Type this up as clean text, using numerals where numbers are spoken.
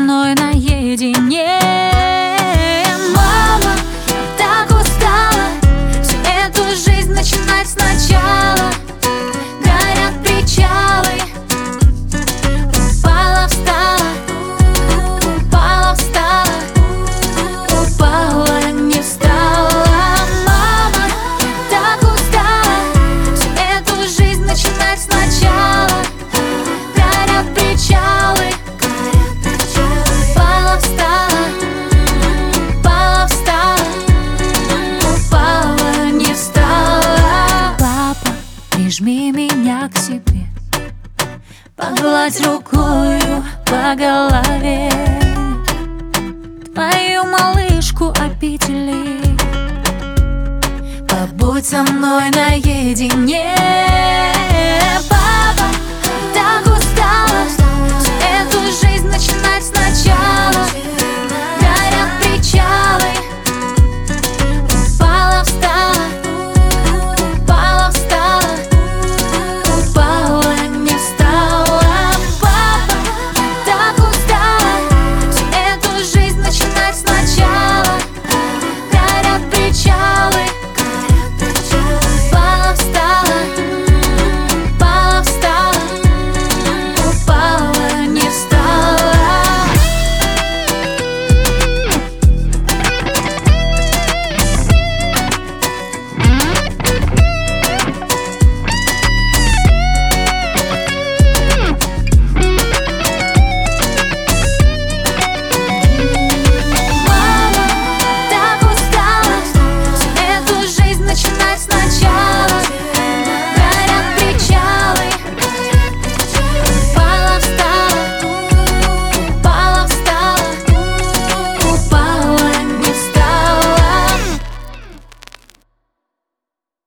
мной наедине. Мама, я так устала всю эту жизнь начинать сначала. Горят причалы, упала, встала, упала, встала, упала, не встала. Мама, так устала всю эту жизнь начинать сначала. Горят причалы, упала, встала, упала, встала, упала, не встала. Папа, прижми меня к себе, погладь рукою по голове, твою малышку опетели. Побудь со мной наедине. Папа, так устала всю эту жизнь начинать